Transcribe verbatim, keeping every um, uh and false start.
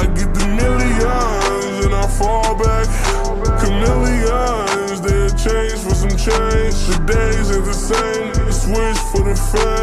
I get the millions and I fall back. Chameleons, they'll change for some change. The days ain't the same, the switch for the fame.